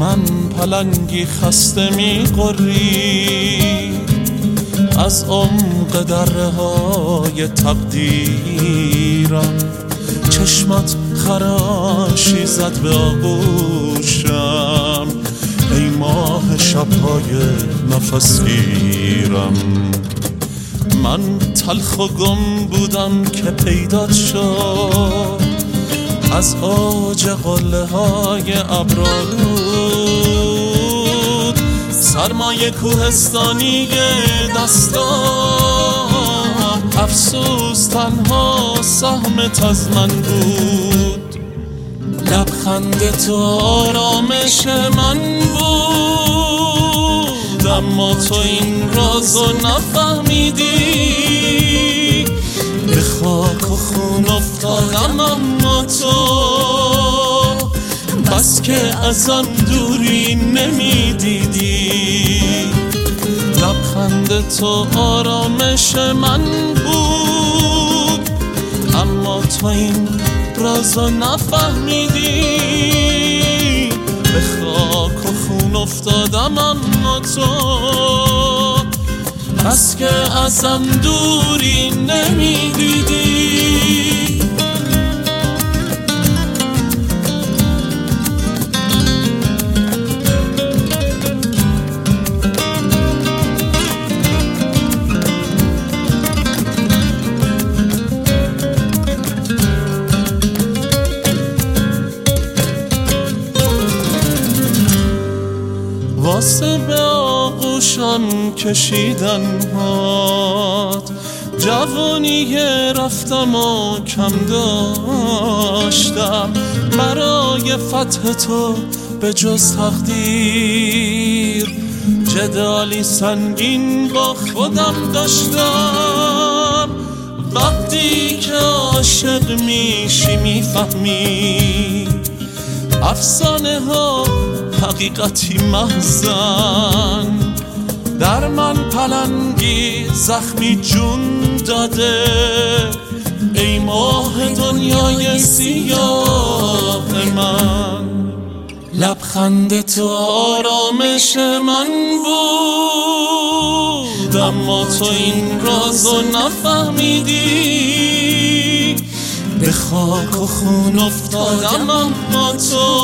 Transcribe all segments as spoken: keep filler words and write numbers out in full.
من پلنگی خسته می غری از عمق دره های تقدیرم. چشمت خراشی زد به آغوشم ای ماه شبهای نفس گیرم. من تلخ و گم بودم که پیدات شد از اوج قله های ابرالود. سرمایه کوهستانی دستام افسوس تنها سهمت از من بود. لبخند تو آرامش من بود اما تو این رازو نفهمیدی. به خاک و خون افتادم اما تو بس که ازم دوری نمیدیدی. لبخند تو آرامش من بود اما تو این رازو نفهمیدی. به خاک و خون افتادم اما تو بس که ازم دوری نمیدیدی. واسه به آغوشم کشیدن هات جوانی رفتم و کم داشتم. برای فتح تو به جز تقدیر جدالی سنگین با خودم داشتم. وقتی که عاشق میشی میفهمی افسانه ها حقیقتی محزن. در من پلنگی زخمی جون داده ای ماه دنیای سیاه من. لبخند تو آرامش من بود اما تو این رازو نفهمیدی. به خاک و خون افتادم اما تو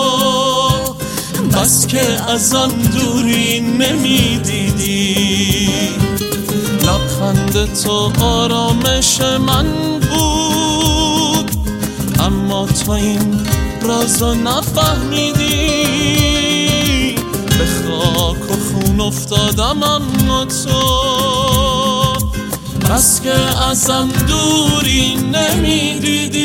بس که ازم دوری نمیدیدی. لبخند تو آرامش من بود اما تو این رازو نفهمیدی. به خاک و خون افتادم اما تو بس که ازم دوری نمیدیدی.